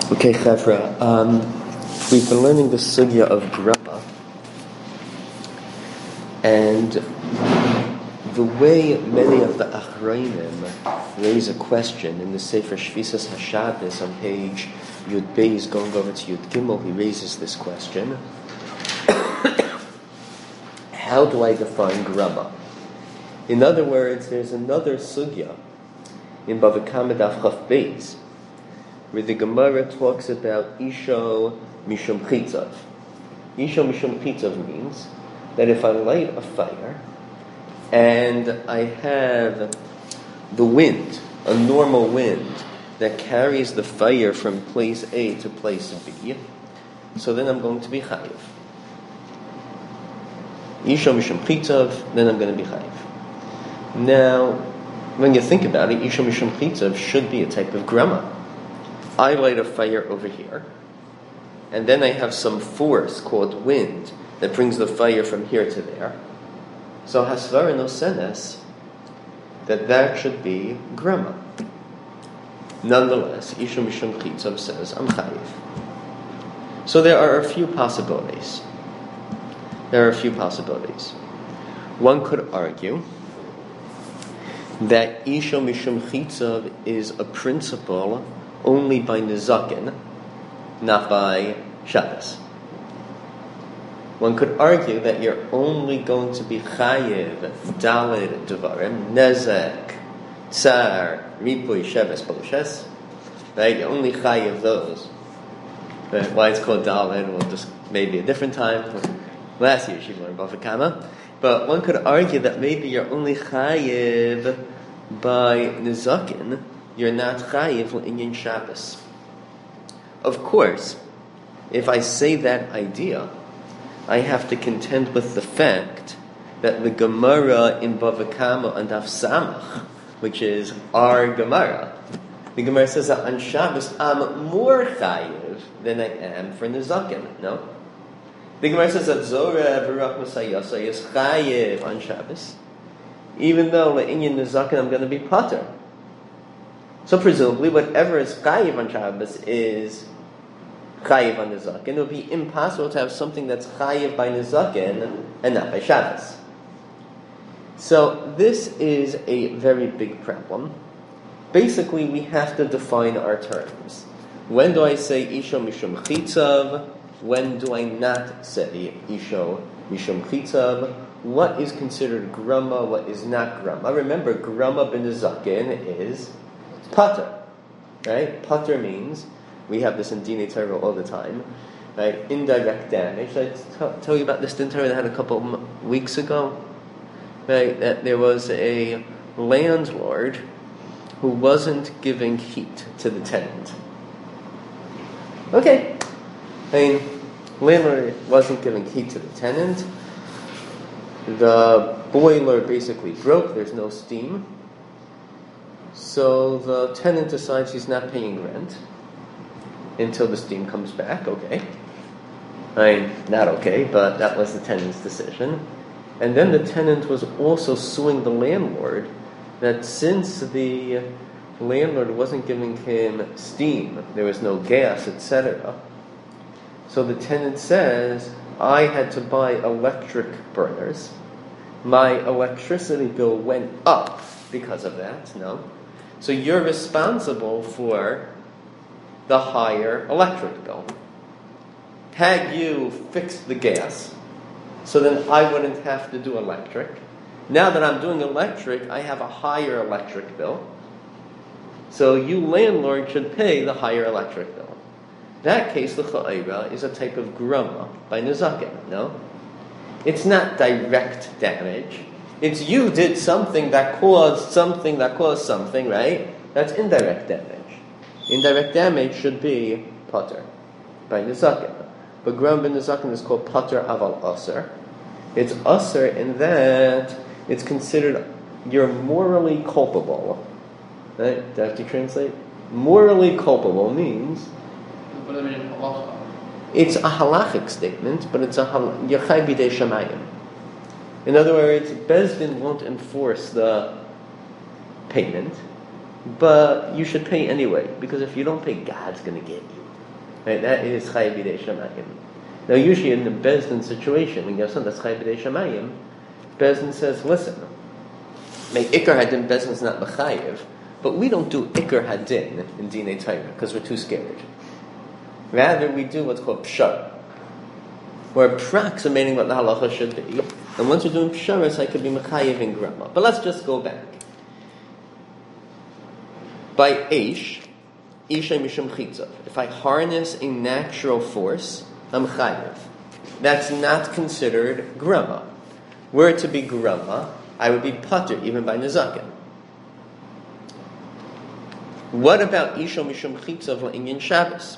Okay, Chevra, we've been learning the sugya of grama, and the way many of the Achrayim raise a question in the Sefer Shvisas HaShabbos on page Yud Beis going over to Yud Gimel, he raises this question: how do I define grama? In other words, there's another sugya in Bava Kama Daf Chaf Beis, where the Gemara talks about Isho Mishum Chitzav. Isho Mishum Chitzav means that if I light a fire and I have the wind, a normal wind, that carries the fire from place A to place B, so then I'm going to be chayiv. Isho Mishum Chitzav, then I'm going to be chayiv. Now, when you think about it, Isho Mishum Chitzav should be a type of grama. I light a fire over here, and then I have some force called wind that brings the fire from here to there. So hasvara no senes that should be grama. Nonetheless, Isho Mishum Chitzav says I'm chayiv. So there are a few possibilities. One could argue that Isho Mishum Chitzav is a principle only by Nizakin, not by Shabbos. One could argue that you're only going to be chayiv daled devarim, nezek, tsar, ripui, sheves, poloshes. Right? You're only chayiv those. Right? Why it's called daled, we'll just maybe a different time. Last year she learned Bava Kama. But one could argue that maybe you're only chayiv by Nizakin, you're not chayiv l'inyan Shabbos. Of course, if I say that idea, I have to contend with the fact that the Gemara in Bava Kama and Daf Samach, which is our Gemara, the Gemara says that on Shabbos I'm more chayiv than I am for Nizakin. No? The Gemara says that Zorah V'Rach Masayasa is chayiv on Shabbos, even though l'inyan Nizakin I'm going to be pater. So presumably, whatever is chayiv on Shabbos is chayiv on Nizakin. It would be impossible to have something that's chayiv by Nizakin and not by Shabbos. So this is a very big problem. Basically, we have to define our terms. When do I say Isho Mishum Chitzav? When do I not say Isho Mishum Chitzav? What is considered grama? What is not grama? Remember, grama ben Nizakin is pater, right? Pater means, we have this in Dinei Torah all the time, right? Indirect damage. I tell you about this Dinei Torah that I had a couple weeks ago, right? That there was a landlord who wasn't giving heat to the tenant. Okay, landlord wasn't giving heat to the tenant. The boiler basically broke. There's no steam. So the tenant decides he's not paying rent until the steam comes back. Okay. Not okay, but that was the tenant's decision. And then the tenant was also suing the landlord that since the landlord wasn't giving him steam, there was no gas, etc. So the tenant says, I had to buy electric burners. My electricity bill went up because of that. No. So you're responsible for the higher electric bill. Had you fixed the gas, so then I wouldn't have to do electric. Now that I'm doing electric, I have a higher electric bill. So you, landlord, should pay the higher electric bill. That case, the cha'ira, is a type of grama by Nizakin, no? It's not direct damage. It's you did something that caused something, right? That's indirect damage. Indirect damage should be pater by Nizakin. But grama by Nizakin is called pater aval aser. It's aser in that it's considered you're morally culpable. Right? Do I have to translate? Morally culpable means What does it mean in halacha? It's a halachic statement, but it's a yachai bidei shamayim. In other words, Beis Din won't enforce the payment, but you should pay anyway, because if you don't pay, God's going to get you. Right? That is Chayav B'dei Shamayim. Now, usually in the Bezdin situation, when you have something that's Chayav B'dei Shamayim, Bezdin says, listen, make Ikar Hadin, Bezdin's not Mechayev, but we don't do Ikar Hadin in Dinei Torah because we're too scared. Rather, we do what's called Pshara. We're approximating what the halacha should be. And once we're doing Psharas, I could be Mechayev in Grama. But let's just go back. By Eish, Isha Mishum Chitza. If I harness a natural force, I'm Chayev. That's not considered Grama. Were it to be Grama, I would be Pater, even by Nezakin. What about Isha Mishum Chitza V'Inyan Shabbos?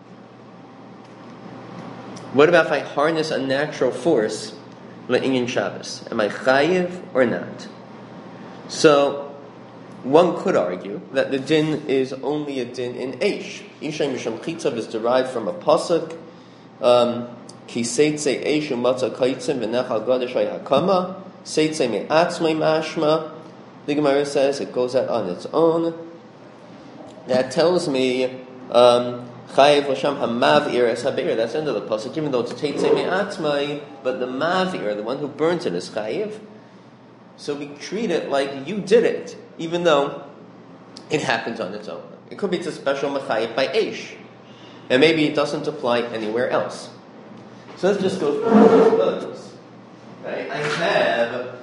What about if I harness a natural force L'Inyan Shabbos? Am I Chayev or not? So, one could argue that the din is only a din in Eish. Isha Mishum Chitzav is derived from a pasuk, Ki Seitze Eish Umatza Kaitzim V'Nechal Gadeshay Hakama, Seitze Me'atzmei Mashma. The Gemara says it goes out on its own. That tells me, Chayev L'Sham HaMav'ir Es HaBe'ir. That's the end of the pasuk, even though it's Teitze Me'atzmei, but the Mav'ir, the one who burnt it, is Chayev. So we treat it like you did it, even though it happens on its own. It could be it's a special mechayev by Eish, and maybe it doesn't apply anywhere else. So let's just go through those. Right? I have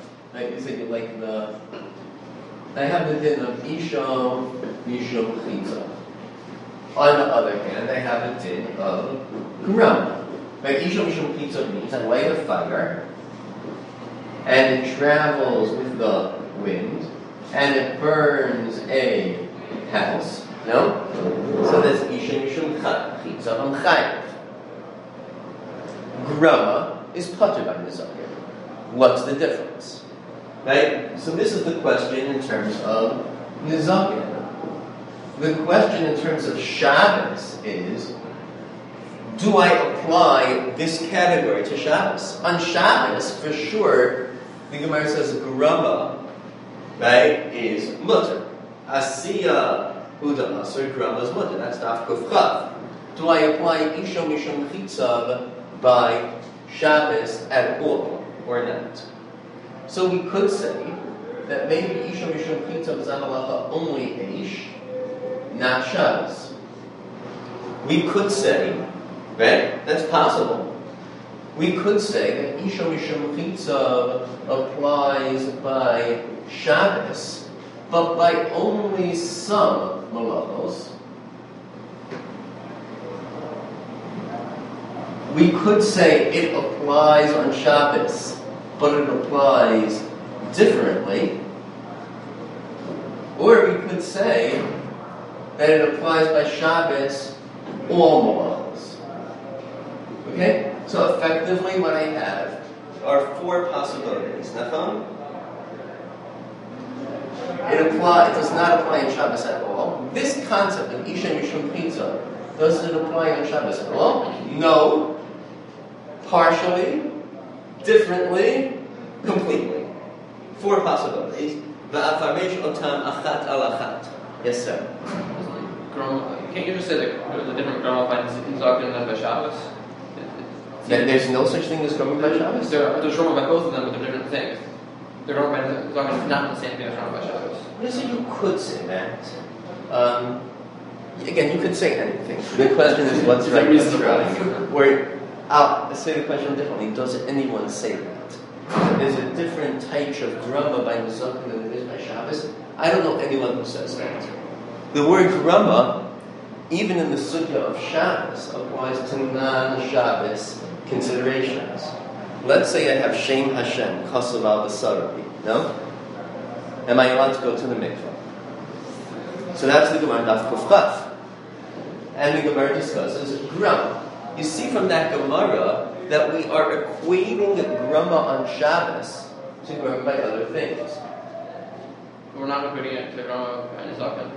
the din of Isha Mishum Chitza. On the other hand, I have the din of Grama. Right? Isha Mishum Chitza means I light a fire, and it travels with the wind, and it burns a house. No? So that's Isha Mishum Chitza Chayev. Grama is Pater by Nezakin. What's the difference? Right? So this is the question in terms of Nezakin. The question in terms of Shabbos is, do I apply this category to Shabbos? On Shabbos, for sure, the Gemara says Grama, right, is mutter. Asiya Huda Asr, Grama is mutter. That's Daf Kuf Chav. Do I apply Isha Mishum Chitzav by Shabbos at all, or not? So we could say that maybe Isha Mishum Chitzav is on halacha only Eish, not Shabbos. We could say, right, that's possible. We could say that Isha Mishum Chitzav applies by Shabbos, but by only some malachos. We could say it applies on Shabbos, but it applies differently. Or we could say that it applies by Shabbos all malachos. Okay? So effectively what I have are four possibilities. Nachon? It does not apply in Shabbos at all. This concept of Isha Mishum Chitzav, does it apply on Shabbos at all? No. Partially, differently, completely. Four possibilities. Va'afaresh otam achat al achat. Yes, sir. Can't you just say that there's a different Grama by Nezakin than by Shabbos? There's no such thing as Grama by Shabbos? There's Grama by both of them, but they're different things. The Grama by Nezakin is not the same thing as Grama by Shabbos. Yes, you could say that. Again, you could say anything. The question is what's right, what's wrong. Or, I'll say the question differently. Does anyone say that? There's a different type of Grama by Nezakin than it is by Shabbos. I don't know anyone who says that. The word Grama, even in the Sugya of Shabbos, applies to non-Shabbos considerations. Let's say I have Shem Hashem, Kasav al Basarari. No? Am I allowed to go to the mikvah? So that's the Gemara Daf Kuf Chav. And the Gemara discusses Grama. You see from that Gemara that we are equating Grama on Shabbos to Grama by other things. We're not equating it to Grama by Nezakin.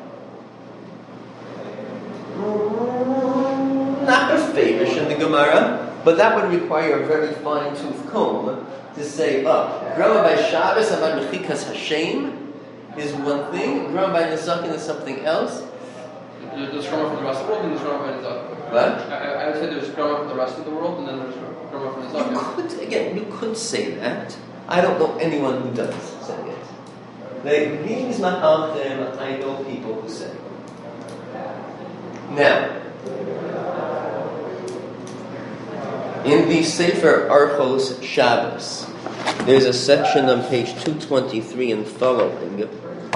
Not a favorish in the Gemara, but that would require a very fine-tooth comb to say, Grama by Shabbos and by Mechikas Hashem is one thing, Grama by Nezakin is something else. There's Grama from the Rassul and there's Grama by Nezakin. What? I would say there's groma from the rest of the world, and then there's groma from the Zaken. You could say that. I don't know anyone who does say it. These Mahalchim, I know people who say it. Now, in the Sefer Archos Shabbos, there's a section on page 223 and following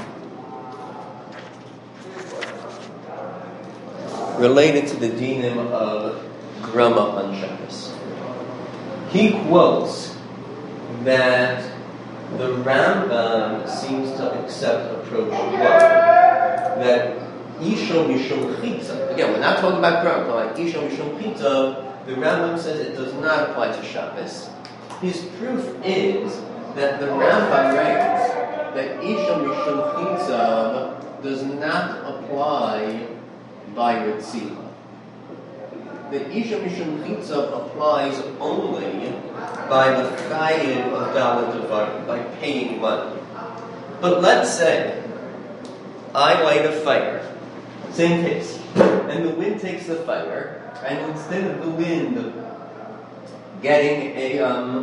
related to the dinim of grama on Shabbos. He quotes that the Rambam seems to accept approach one, that Isho Mishum Chitza. Again, we're not talking about grama, but like Isho Mishum Chitza, the Rambam says it does not apply to Shabbos. His proof is that the Rambam writes that Isha Mishum Chitza does not apply by Ritziva. The Isha Mishum Chitza applies only by the Chayiv of Dalet Devarim, by paying money. But let's say I light a fire, same case, and the wind takes the fire, and instead of the wind getting a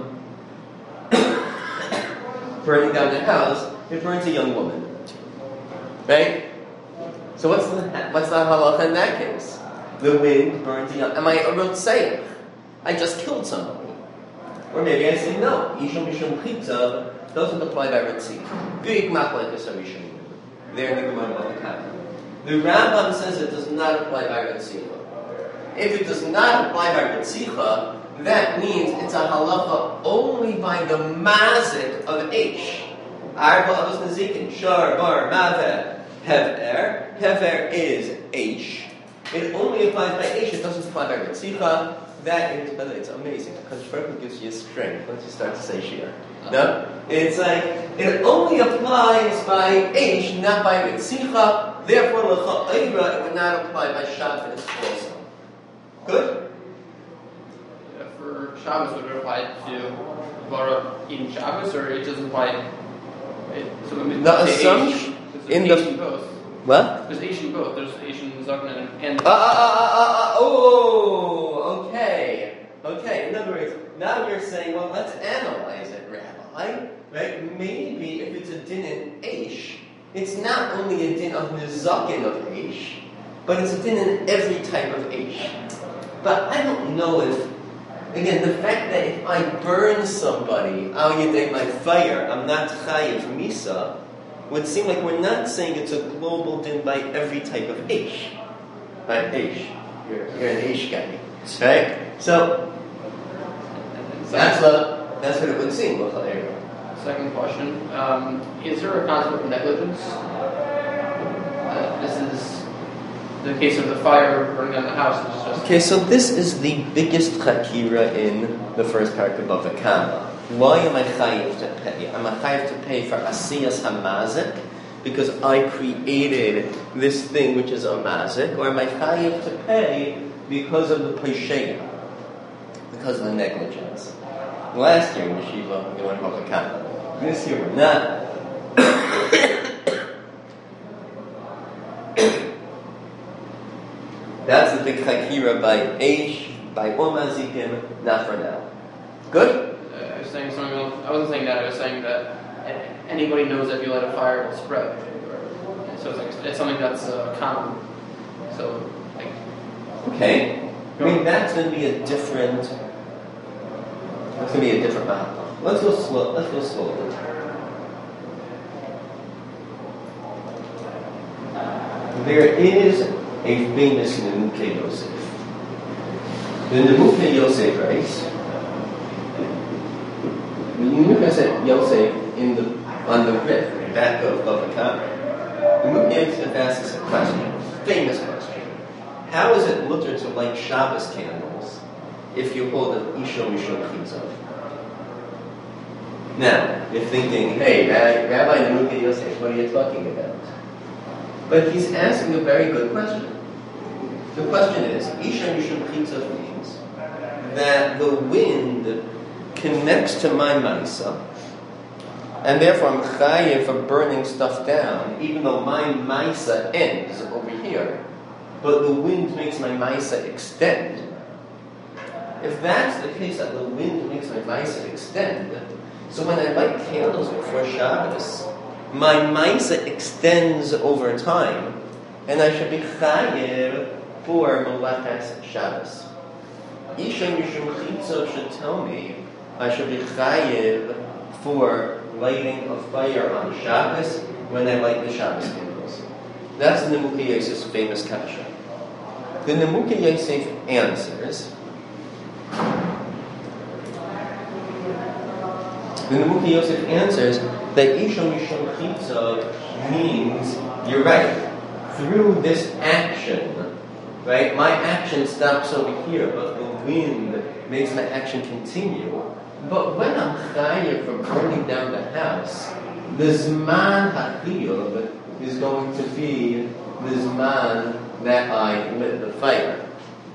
burning down the house, it burns a young woman, right? So what's the halacha in that case? The wind burns a young. Am I a rotzayach? I just killed somebody, or maybe I say no. Isha mishum chitza doesn't apply by rotzayach. Big machlekes harishon. There in the Gemara Bava Kama. The Rambam says it does not apply by rotzayach. If it does not apply by Ritzicha, that means it's a halacha only by the mazik of Eish. Arba avos nezikin, shar, bar, mavet, hever. Hever is Eish. It only applies by Eish, it doesn't apply by Ritzicha. That is, by the way, it's amazing, because Shverku gives you strength once you start to say Shir. No? It's like, it only applies by Eish, not by Ritzicha. Therefore, L'cha Eira, it would not apply by Shabbos also. Good? For Shabbos, would it apply to Vara in Shabbos, or it doesn't apply? So the assumption in the both. What? There's Asian both. There's Asian Zaken and. Oh, okay. In other words, now you're saying, well, let's analyze it, Rabbi. Right? Maybe if it's a din in Aish, it's not only a din of Nizakin of Aish, but it's a din in every type of Aish. But I don't know if, again, the fact that if I burn somebody, al yedei my fire, I'm not chayiv misa, would seem like we're not saying it's a global din by every type of Aish. Right? Aish. You're an Aish guy. Right? So, that's what it would seem. Second question. Is there a concept of negligence? This is the case of the fire burning down the house. Okay, so this is the biggest chakira in the first part of Bava Kama. Why am I chayiv to pay? Am I chayiv to pay for asiyas hamazik because I created this thing which is a mazik, or am I chayiv to pay because of the pesheya, because of the negligence? Last year in Yeshiva, we went Bava Kama. This year we're not. That's the big chakira by Aish, by Omazikim, not for now. Good? I was saying something else. I wasn't saying that. I was saying that anybody knows that if you light a fire, it will spread. So it's something that's common. So, like. Okay. I mean, that's going to be a different. That's going to be a different matter. Let's go slowly. There is a famous Nemuke Yosef. The Nemuke Yosef writes. The Nemuke Yosef on the Rif, back of Bava Kama. The Nemuke Yosef asks a question, famous question. How is it mutter to light Shabbos candles if you hold an Isho Mishum Chitza? Now, you're thinking, hey, Rabbi Nemuke Yosef, what are you talking about? But he's asking a very good question. The question is, Isha Mishum Chitza means that the wind connects to my Maisa, and therefore I'm chayiv for burning stuff down, even though my Maisa ends over here. but the wind makes my Maisa extend. If that's the case, that the wind makes my Maisa extend, so when I light candles before Shabbos, my Maisa extends over time, and I should be chayiv for Melachas Shabbos. Isha Mishum Chitza should tell me I should be chayiv for lighting a fire on Shabbos when I light the Shabbos candles. That's the Nimukei Yosef's famous kasha. The Nimukei Yosef answers. The Nimukei Yosef answers that Isha Mishum Chitza means, you're right, through this action, right? My action stops over here, but the wind makes my action continue. But when I'm chayav for burning down the house, the Zman HaChiyuv is going to be the Zman that I lit the fire.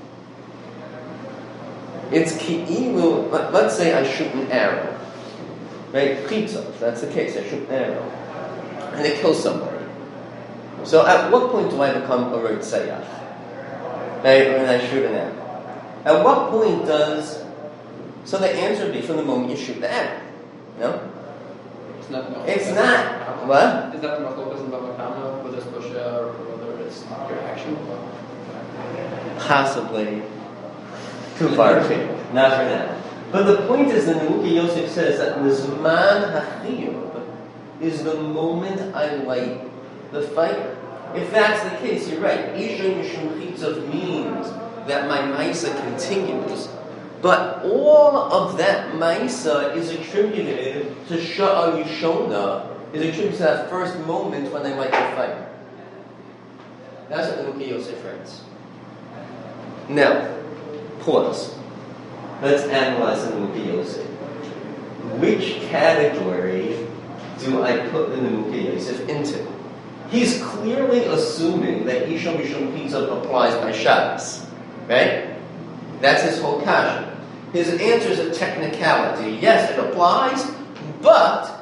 It's ki'ilu, let's say I shoot an arrow, right? Chitza, if that's the case, I shoot an arrow, and it kills somebody. So at what point do I become a Rotsayach? Right, when I shoot an arrow? At what point does... So the answer would be from the moment you shoot the arrow. No? It's not. What? Is that the machlokas in Bava Kama, whether it's Moshe or whether it's your action? Possibly. Too far afield. Not for now. But the point is, the Nimukei Yosef says that the Zman HaChiyuv is the moment I light the fire. If that's the case, you're right. Isha Mishum Chitzav means that my Maisa continues. But all of that Maisa is attributed to Sha'ar Yishona, is attributed to that first moment when I light the fire. That's what the Nimukei Yosef writes. Now, pause. Let's analyze the Nimukei Yosef. Which category do I put the Nimukei Yosef into? He's clearly assuming that Isha Mishum Chitzav applies by Shabbos. Right? That's his whole kasha. His answer is a technicality. Yes, it applies, but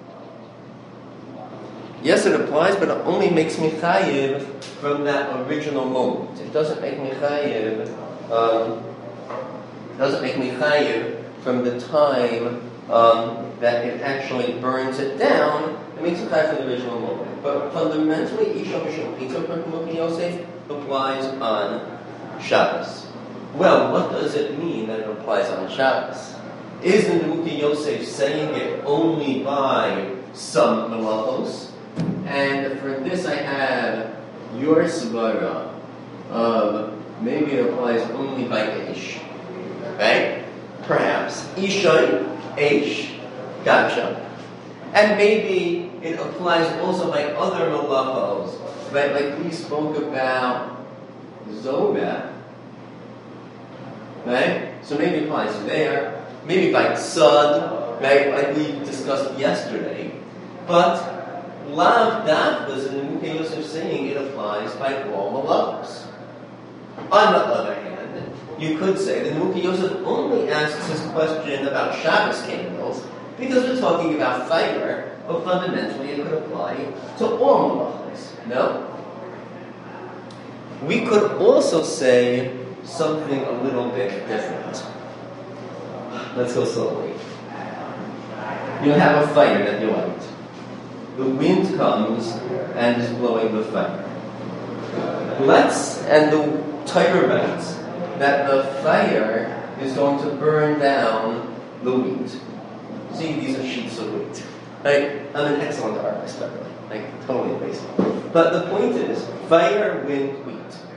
it only makes me chayiv from that original moment. It doesn't make me chayiv. From the time that it actually burns it down. It makes me chayiv from the original moment. But fundamentally, Isha Mishum Chitzav from Nimukei Yosef applies on Shabbos. Well, what does it mean that it applies on Shabbos? Is the Nimukei Yosef saying it only by some melachos? And for this I have your svara of maybe it applies only by ish. Right? Perhaps. Ishay, ish, gotcha. And maybe it applies also by other melachos. Right? Like we spoke about Zobah. Right? So maybe it applies there, maybe by tzad, right? Like we discussed yesterday. But lav dafkas, and the Nimukei Yosef saying it applies by all malachos. On the other hand, you could say the Nimukei Yosef only asks his question about Shabbos candles because we're talking about fire, but fundamentally it could apply to all malachos. No? We could also say something a little bit different. Let's go slowly. You have a fire that you light. The wind comes and is blowing the fire. And the Torah writes that the fire is going to burn down the wheat. See, these are sheets of wheat. Right? I'm an excellent artist, by the way. Like, totally amazing. But the point is, fire, wind, wheat.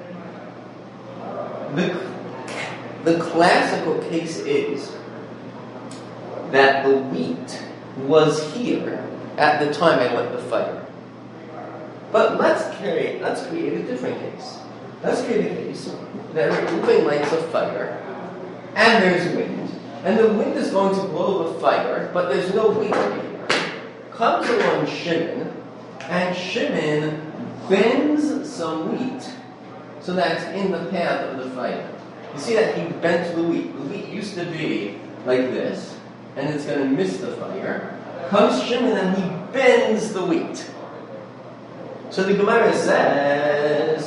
The classical case is that the wheat was here at the time I lit the fire. But let's create a different case. Let's create a case that Reuven lights a fire, and there's wind, and the wind is going to blow the fire, but there's no wheat here. Comes along Shimon, and Shimon bends some wheat so that it's in the path of the fire. You see that he bent the wheat. The wheat used to be like this, and it's going to miss the fire. Comes Shimon and he bends the wheat. So the Gemara says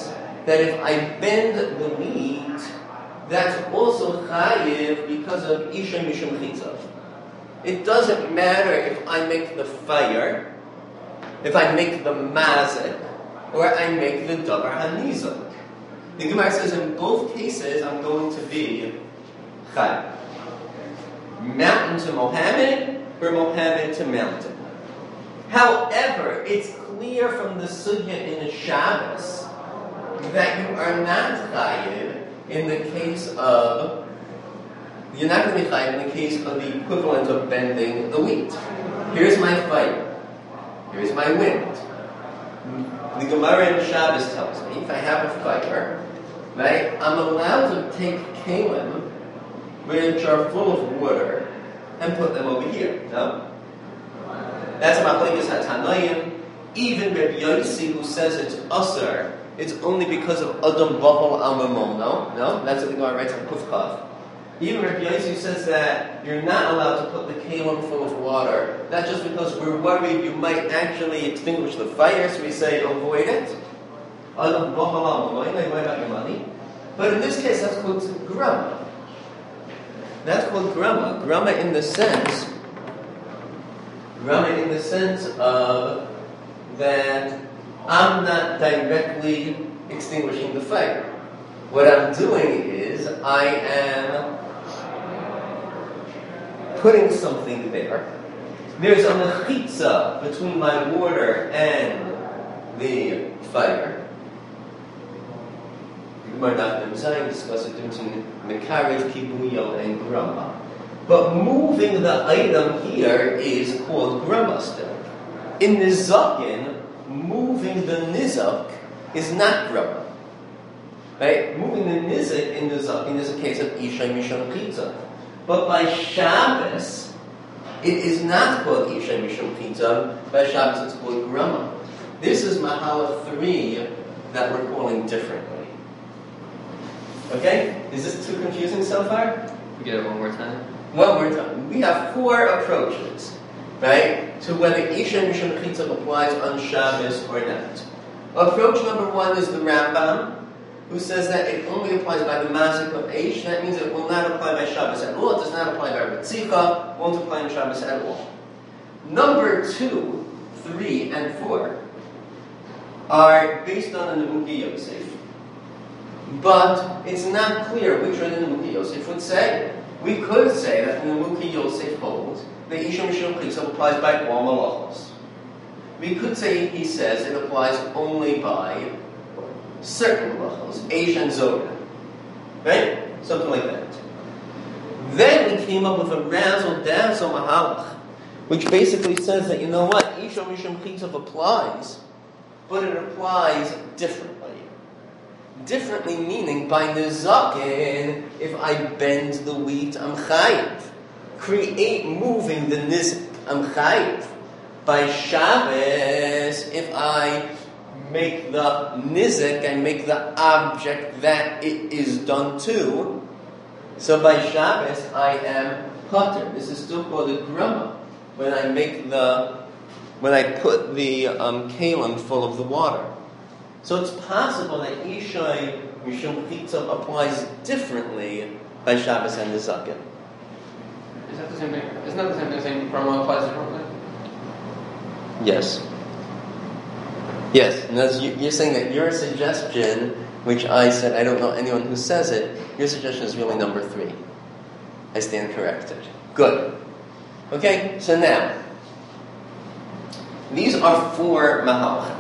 that if I bend the wheat, that's also chayiv because of isha mishum chitzav. It doesn't matter if I make the fire, if I make the mazik, or I make the davar hanizak. The Gemara says in both cases I'm going to be chayiv. Mountain to Mohammed, or Mohammed to mountain. However, it's clear from the sugya in the Shabbos that you are not chayiv in the case of, you're not going to be chayiv in the case of the equivalent of bending the wheat. Here's my fire. Here's my wind. The Gemara in Shabbos tells me if I have a fire, right, I'm allowed to take kalim which are full of water and put them over here. No? That's Machlekes HaTanoim. Even Reb Yossi, who says it's usar, it's only because of Adam Bahal Al Mamono. No? That's what the Gemara writes on Kufkav. Even Reb Yossi says that you're not allowed to put the kalim full of water. Not just because we're worried you might actually extinguish the fire, so we say avoid it. Adam Bahal Al Mamono, worry about your money. But in this case, that's called grama. That's called grama. Grama in the sense of that I'm not directly extinguishing the fire. What I'm doing is I am putting something there. There's a mechitza between my water and the fire. Gemara Daf Mem Zayin discusses the difference between mekarev, kibuyo, and grama. But moving the item here is called grama still. In Nizakin, moving the nizak is not grama. Right? Moving the nizak in Nizakin is a case of isha mishum chitza. But by Shabbos, it is not called isha mishum chitza. By Shabbos, it's called grama. This is Mahala 3 that we're calling differently. Okay? Is this too confusing so far? Get it one more time. One more time. We have 4 approaches, right, to whether Isha Mishum Chitzav applies on Shabbos or not. Approach number 1 is the Rambam, who says that it only applies by the Mazik of Eish. That means it will not apply by Shabbos at all. It does not apply by Ritzicha. Won't apply on Shabbos at all. Number 2, 3, and 4 are based on the Nemuki Yosef. But it's not clear which one the Nemuki Yosef would say. We could say that the Nemuki Yosef holds that Isha Mishum Chitzav applies by all malachos. We could say he says it applies only by certain malachos, Eish and Zoga. Right? Something like that. Then we came up with a razzle-dazzle mahalach, which basically says that, you know what, Isha Mishum Chitzav applies, but it applies differently. Differently meaning by nizakin, if I bend the wheat, I'm chayiv. Create moving the nizik, I'm chayiv. By Shabbos, if I make the nizik, I make the object that it is done to. So by Shabbos, I am pater. This is still called a grama. When I put the kalim full of the water. So it's possible that Isha Mishum Chitzav applies differently by Shabbos and Nizakin. Is that the same thing? Isn't that the same thing saying grama applies differently? Yes. Yes, and that's, you're saying that your suggestion, which I said I don't know anyone who says it, your suggestion is really number 3. I stand corrected. Good. Okay, so now, these are 4 mahalachim.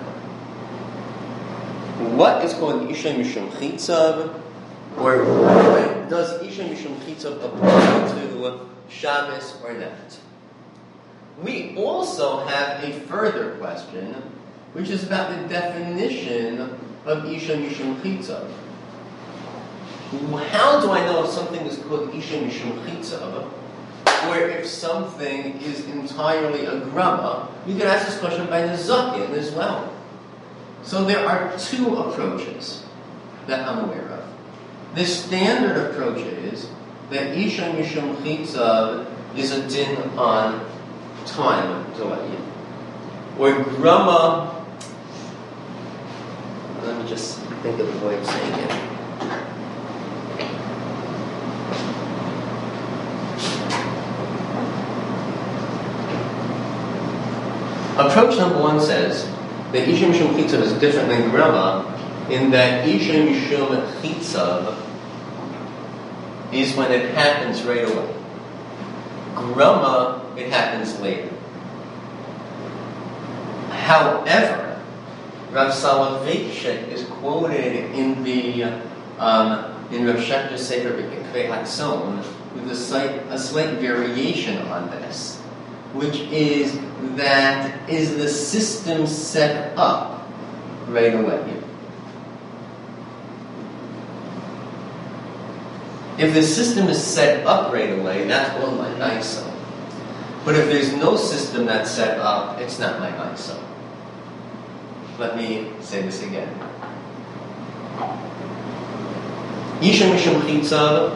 What is called Isha Mishum Chitzav, or does Isha Mishum Chitzav apply to Shabbos or not? We also have a further question, which is about the definition of Isha Mishum Chitzav. How do I know if something is called Isha Mishum Chitzav, or if something is entirely a grama? You can ask this question by Nizakin as well. So there are 2 approaches that I'm aware of. The standard approach is that Isha Mishum Chitzav is a din on time delay. Or grama, Let me just think of the way of saying it. Approach number one says that Isha Mishum Chitzav is different than Grama in that Isha Mishum Chitzav is when it happens right away. Grama, it happens later. However, Rav Soloveitchik is quoted in the in Rav Shechter Sefer B'Ikvei Hatzon with a slight variation on this, which is that is the system set up right away. If the system is set up right away, that's called my ISO. But if there's no system that's set up, it's not my ISO. Let me say this again. Isha Mishum Chitzav.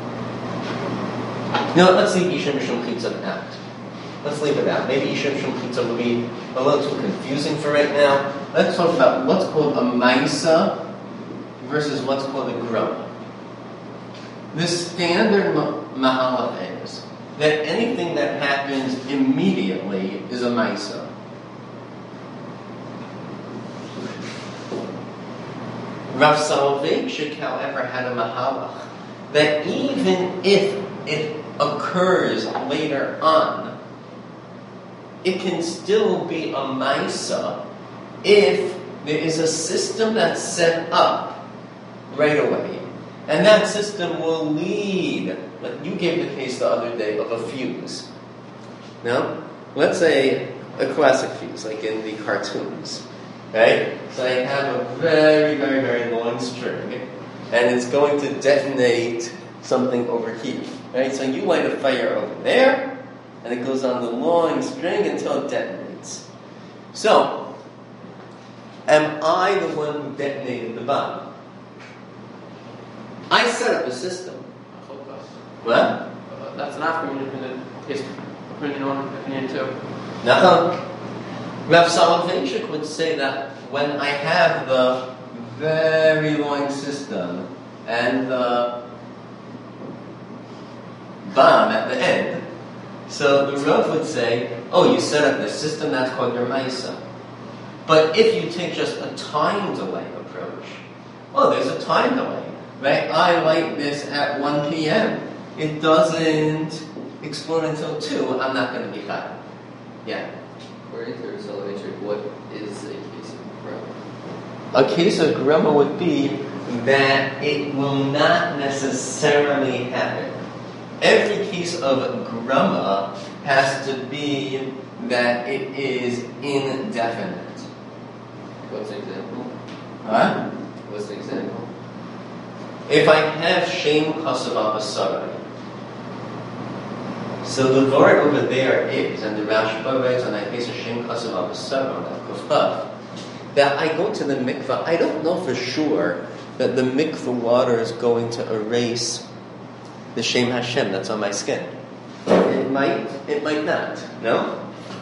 No, let's leave Isha Mishum Chitzav out. Let's leave it out. Maybe Isha Mishum Chitzav will be a little too confusing for right now. Let's talk about what's called a Maisa versus what's called a Grama. The standard Mahalach is that anything that happens immediately is a Maisa. Rav Soloveitchik, however, had a Mahalach that even if it occurs later on, it can still be a Maisa if there is a system that's set up right away. And that system will lead, like you gave the case the other day of a fuse. Now, let's say a classic fuse, like in the cartoons, right? So I have a very, very, very long string, and it's going to detonate something over here, right? So you light a fire over there, and it goes on the long string until it detonates. So, am I the one who detonated the bomb? I set up a system. What? That's an opinion too. No. Rav Soloveitchik would say that when I have the very long system and the bomb at the end, so the Rav would say, oh, you set up the system, that's called your Maisa. But if you take just a time delay approach, oh, there's a time delay. Right? I light this at 1 p.m. It doesn't explode until 2. I'm not going to be hot. Yeah? According to Rav Soloveitchik, what is a case of Grama? A case of Grama would be that it will not necessarily happen. Every case of Grama has to be that it is indefinite. What's an example? Huh? What's an example? If I have Shem Kasav Abasarai, so the word over there is, and the Rashba writes on that case of Shem Kasav Abasarai, that I go to the mikvah, I don't know for sure that the mikvah water is going to erase the Shem Hashem that's on my skin. It might not, no?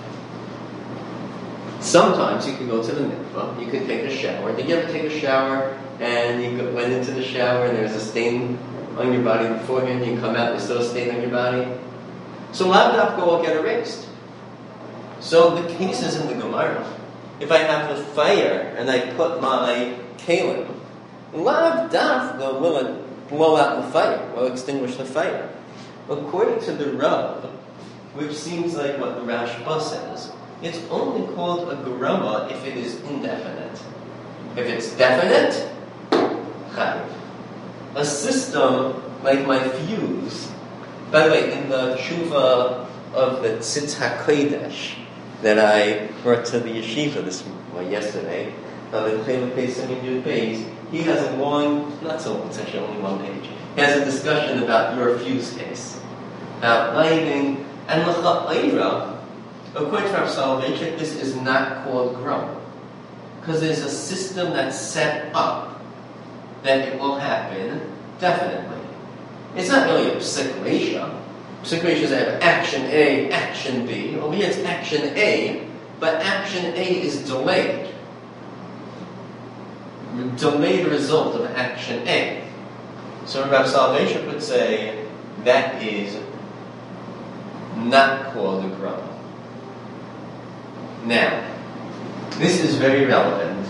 Sometimes you can go to the mikvah, you can take a shower. Did you ever take a shower and you went into the shower and there's a stain on your body beforehand, you come out, there's still a stain on your body? So lav dafka will get erased. So the case is in the Gemara. If I have a fire and I put my kalim, lav dafka will blow out the fire, will extinguish the fire. According to the Rav, which seems like what the Rashba says, it's only called a Grama if it is indefinite. If it's definite, chayiv. A system like my fuse. By the way, in the tshuva of the Tzitz HaKodesh that I brought to the yeshiva yesterday, on the Chayim Pesach and Yud Beis, he has a long, not so long, it's actually only one page. He has a discussion about your fuse case, about lighting, and l'cha'ira, according to Rav Soloveitchik, this is not called Grama. Because there's a system that's set up that it will happen definitely. It's not really a psik ratio. Psik ratios have action A, action B. Over here it's action A, but action A is delayed. delayed result of action A. So Rav Soloveitchik would say that is not called a grama. Now, this is very relevant.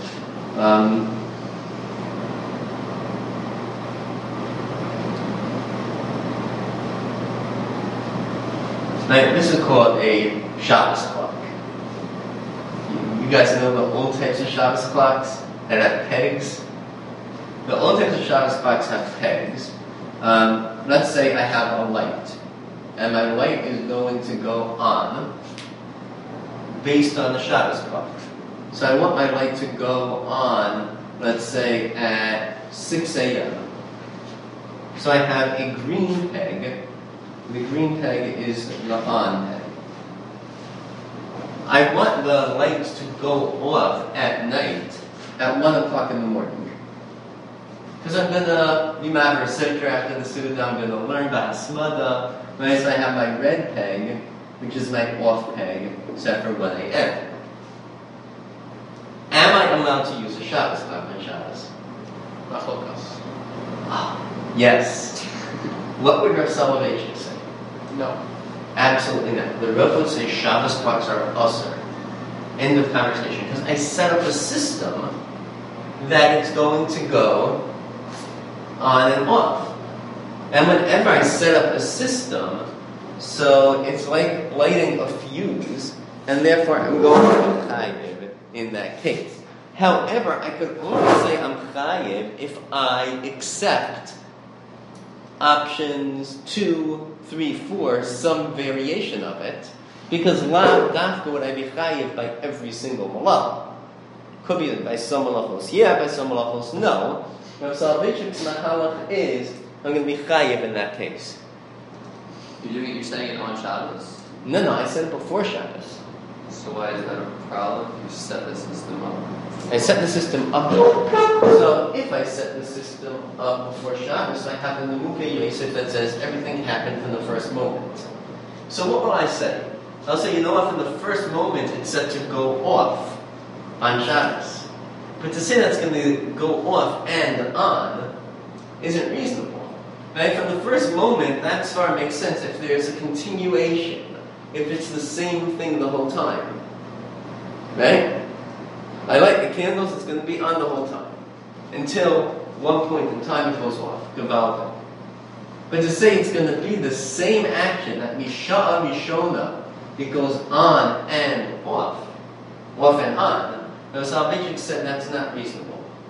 Now, this is called a Shabbos clock. You guys know the old types of Shabbos clocks that have pegs? The old types of Shabbos clocks have pegs. Let's say I have a light, and my light is going to go on based on the Shabbos clock. So I want my light to go on, let's say, at 6 a.m. So I have a green peg. The green peg is the on peg. I want the lights to go off at night at 1 o'clock in the morning. Because I'm going to be Maver Sitra after the Suda, I'm going to learn Bahasmada. Right, so I have my red peg, which is my off peg, set for 1 a.m. Am I allowed to use a Shabbos clock on Shabbos? Yes. What would Rav Soloveitchik say? No. Absolutely not. The Rav would say Shabbos clocks are usher. End of conversation. Because I set up a system that it's going to go on and off. And whenever I set up a system, so it's like lighting a fuse, and therefore I'm going to be chayiv in that case. However, I could only say I'm chayiv if I accept options 2, 3, 4, some variation of it, because lav dafka would I be chayiv by every single malach. Could be by some malachos, yeah, by some malachos, no. Rav Soloveitchik's mahalach is I'm going to be chayiv in that case. You're saying it on Shabbos? No, I said it before Shabbos. So why is that a problem? You set the system up. I set the system up. So if I set the system up before Shabbos, I have the Nemukei Yosef that says everything happened from the first moment. So what will I say? I'll say, you know what, from the first moment it's set to go off on Shabbos. But to say that's going to go off and on isn't reasonable. Right? From the first moment, that star makes sense if there's a continuation, if it's the same thing the whole time. Right? I light the candles, it's going to be on the whole time. Until one point in time it goes off. Gavalda. But to say it's going to be the same action, that Misha'a Mishona, it goes on and off and on, Rav Soloveitchik said that's not reasonable.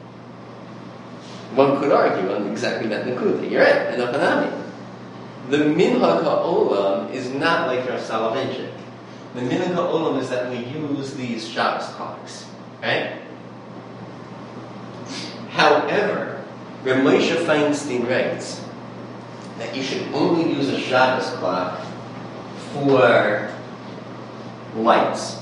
One could argue on exactly that Nakuda. You're right, and Hanami. The Minhag HaOlam is not like Rav Soloveitchik. The Minhag HaOlam is that we use these Shabbos clocks. Right? However, Rav Moshe Feinstein writes that you should only use a Shabbos clock for lights.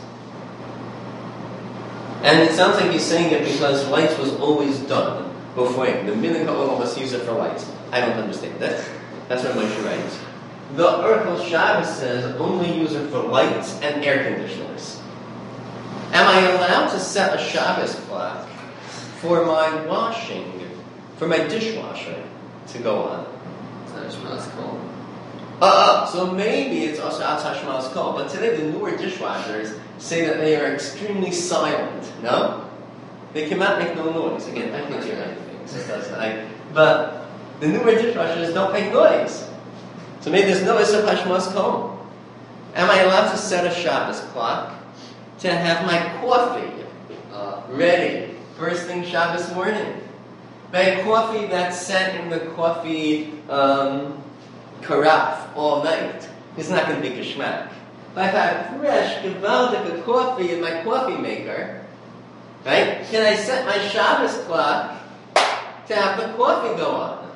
And it sounds like he's saying it because lights was always done before him. The Minhag HaOlam was used for lights. I don't understand that. That's what Moshe writes. The Urkel Shabbos says only use it for lights and air conditioners. Am I allowed to set a Shabbos clock for my washing, for my dishwasher to go on? Is that Shema's call? So maybe it's also outside Shema's call, but today the newer dishwashers say that they are extremely silent, no? They cannot make no noise. Again, I think you're right. But the newer dishwashers don't make noise. So maybe there's no Isser Hashmas Kol. Am I allowed to set a Shabbos clock to have my coffee ready first thing Shabbos morning? My coffee that's sat in the coffee carafe all night is not going to be geschmack. If I have fresh, gewaldige coffee in my coffee maker, right? Can I set my Shabbos clock to have the coffee go on?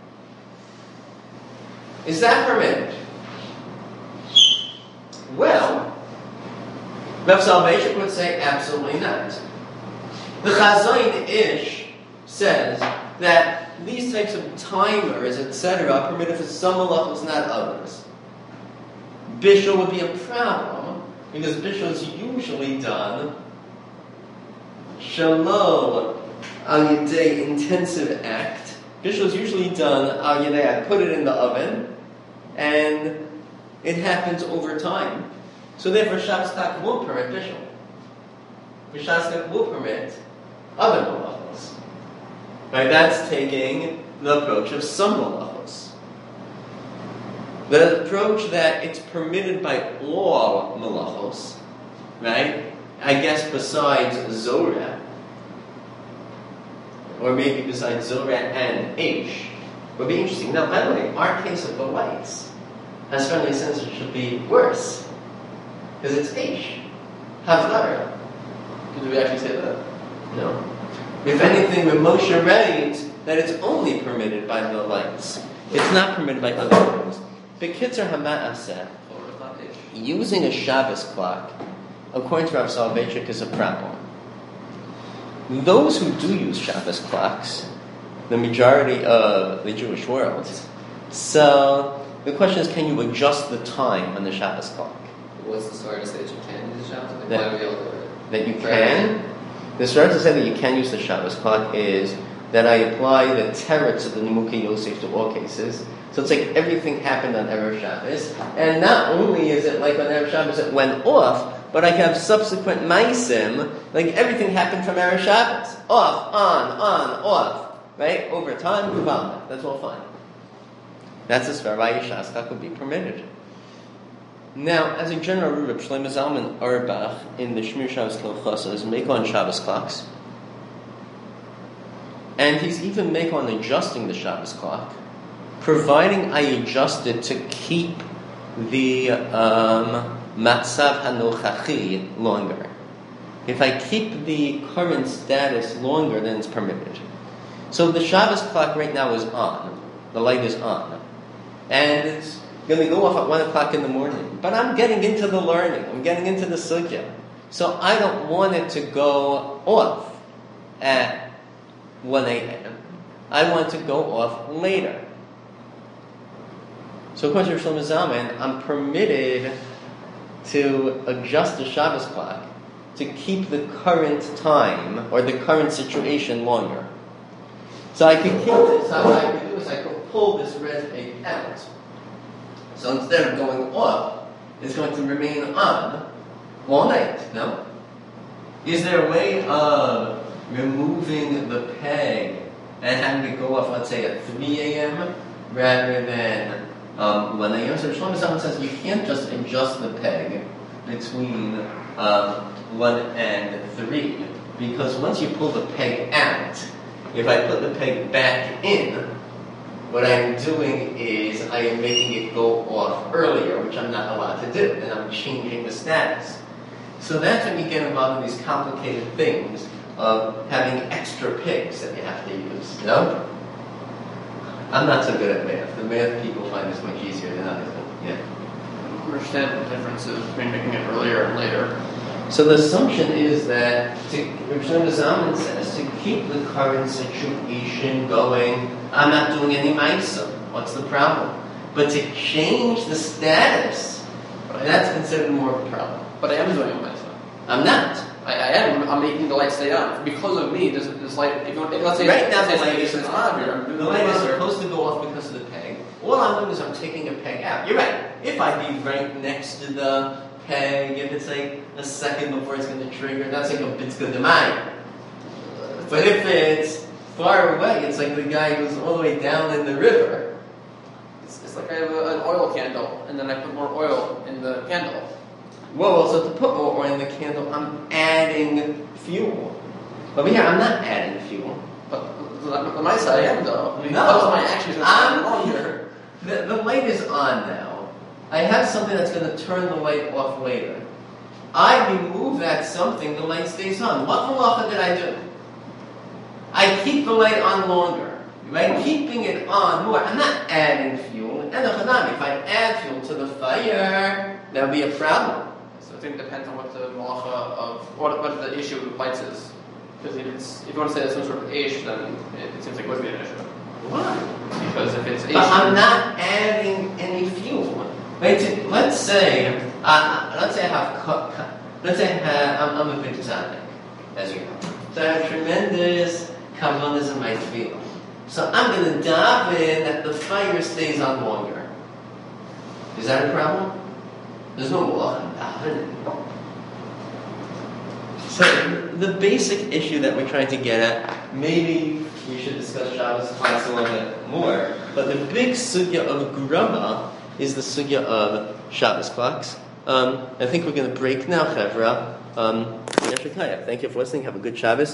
Is that permitted? Well, Rav Soloveitchik would say absolutely not. The Chazayin Ish says that these types of timers, etc., are permitted for some malachos, not others. Bishul would be a problem because Bishul is usually done Shalom al yedei intensive act. Bishul is usually done al yedei, I put it in the oven, and it happens over time. So therefore, Shabbos tak will permit bishul. Shabbos tak will permit other malachos. Right? That's taking the approach of some malachos. The approach that it's permitted by all malachos, right? I guess besides Zorah, or maybe besides Zorah and Aish, would be interesting. Now, by the way, our case of the lights has certainly a sense it should be worse, because it's Aish. Havdara. Did we actually say that? No. If anything, with Moshe writes that it's only permitted by the lights. It's not permitted by other things. B'kitzur hama'aseh, using a Shabbos clock, according to Rav Soloveitchik, is a problem. Those who do use Shabbos clocks, the majority of the Jewish world, so the question is, can you adjust the time on the Shabbos clock? What's the story to say that you can use the Shabbos? Like, That- why do we all do it? That you can? The story to say that you can use the Shabbos clock is that I apply the teretz of the Nimukei Yosef to all cases. So it's like everything happened on Erev Shabbos, and not only is it like on Erev Shabbos it went off, but I have subsequent maisim, like everything happened from Erev Shabbos. Off, on, off. Right? Over time, Kuvama. That's all fine. That's as far as Shabbos clock would be permitted. Now, as a general rule, Reb Shlomo Zalman Auerbach in the Shmir Shabbos Kilchosas make on Shabbos clocks, and he's even make on adjusting the Shabbos clock, providing I adjust it to keep the matzav hanochachi longer. If I keep the current status longer, then it's permitted. So the Shabbos clock right now is on. The light is on. And it's going to go off at 1 o'clock in the morning. But I'm getting into the learning. I'm getting into the sugya. So I don't want it to go off at 1 a.m. I want to go off later. So according to Shlomo Zalman, I'm permitted to adjust the Shabbos clock to keep the current time or the current situation longer. So I can keep this. So what I can do is I can pull this red peg out. So instead of going off, it's going to remain on all night. No? Is there a way of removing the peg and having it go off, let's say, at 3 a.m. rather than 1 a.m.? So Shlomo Zalman says you can't just adjust the peg between 1 and 3, because once you pull the peg out, if I put the peg back in, what I'm doing is I am making it go off earlier, which I'm not allowed to do, and I'm changing the status. So that's when you get involved in these complicated things of having extra pegs that you have to use. No? I'm not so good at math. The math people find this much easier than I do. Yeah. I understand the differences between making it earlier and later. So the assumption is that, Reb Shlomo Zalman says, to keep the current situation going, I'm not doing any ma'isa. What's the problem? But to change the status, that's considered more of a problem. But I am doing it myself. I'm not. I am. I'm making the light stay on. Because of me, this light, if let's say, Right now the it's light is on. here, I'm doing The light is laser. supposed to go off because of the peg. All I'm doing is I'm taking a peg out. You're right. If I be right next to the peg, if it's like a second before it's going to trigger, that's like a bit's good to mine. But if it's far away, it's like the guy who's all the way down in the river. It's like I have an oil candle, and then I put more oil in the candle. Whoa, so to put more oil in the candle, I'm adding fuel. Over here, I'm not adding fuel. But on my side, I am though. No. Because my actions are longer. The light is on now. I have something that's going to turn the light off later. I remove that something, the light stays on. What malacha did I do? I keep the light on longer. By keeping it on more, I'm not adding fuel. And if I add fuel to the fire, that would be a problem. So I think it depends on what the malacha of what the issue with lights is. Because if you want to say it's some sort of ish, then it seems like it would be an issue. Why? Because if it's ish, But I'm not adding any fuel. Right? Let's say I'm a big tzaddik, as you know. So I have tremendous kavan is in my tefillah. So I'm going to daven that the fire stays on longer. Is that a problem? There's no law in davening. So the basic issue that we're trying to get at, maybe we should discuss Shabbos class a little bit more, but the big sugya of Grama is the sugya of Shabbos clocks. I think we're going to break now, Chevra. Thank you for listening. Have a good Shabbos.